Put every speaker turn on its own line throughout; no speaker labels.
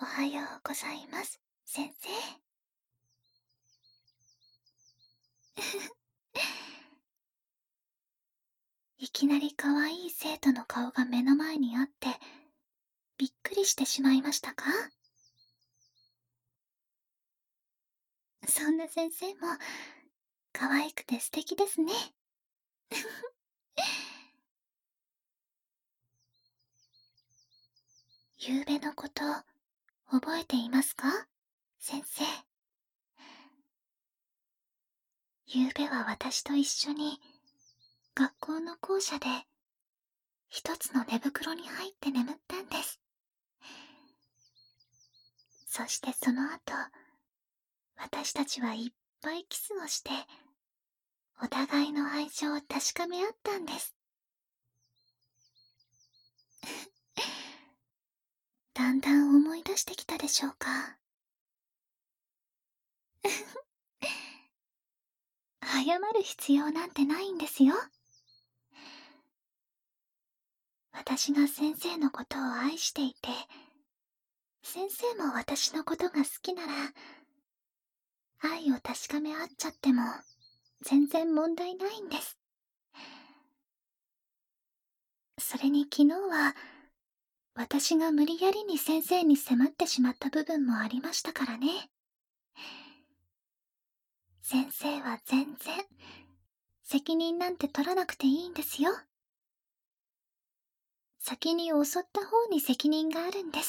おはようございます、先生。いきなり可愛い生徒の顔が目の前にあって、びっくりしてしまいましたか？そんな先生も、可愛くて素敵ですね。昨べのこと、覚えていますか？先生。昨べは私と一緒に、学校の校舎で、一つの寝袋に入って眠ったんです。そしてその後、私たちはいっぱいキスをして、お互いの愛情を確かめ合ったんです。だんだん思い出してきたでしょうか？謝る必要なんてないんですよ。私が先生のことを愛していて、先生も私のことが好きなら、愛を確かめ合っちゃっても、全然問題ないんです。それに昨日は、私が無理やりに先生に迫ってしまった部分もありましたからね。先生は全然、責任なんて取らなくていいんですよ。先に襲った方に責任があるんです。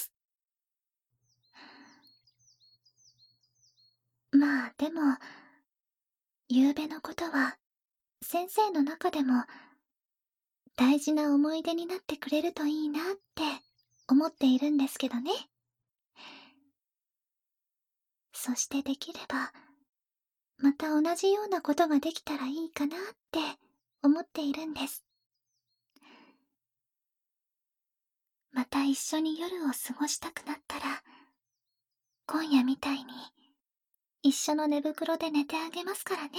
まあでも、昨べのことは、先生の中でも、大事な思い出になってくれるといいなって思っているんですけどね。そしてできれば、また同じようなことができたらいいかなって思っているんです。また一緒に夜を過ごしたくなったら、今夜みたいに一緒の寝袋で寝てあげますからね。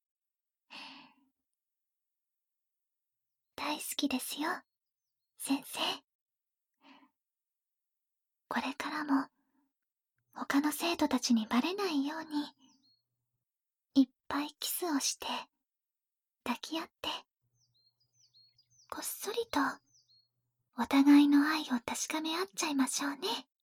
大好きですよ、先生。これからも他の生徒たちにバレないように、いっぱいキスをして、抱き合って、こっそりとお互いの愛を確かめ合っちゃいましょうね。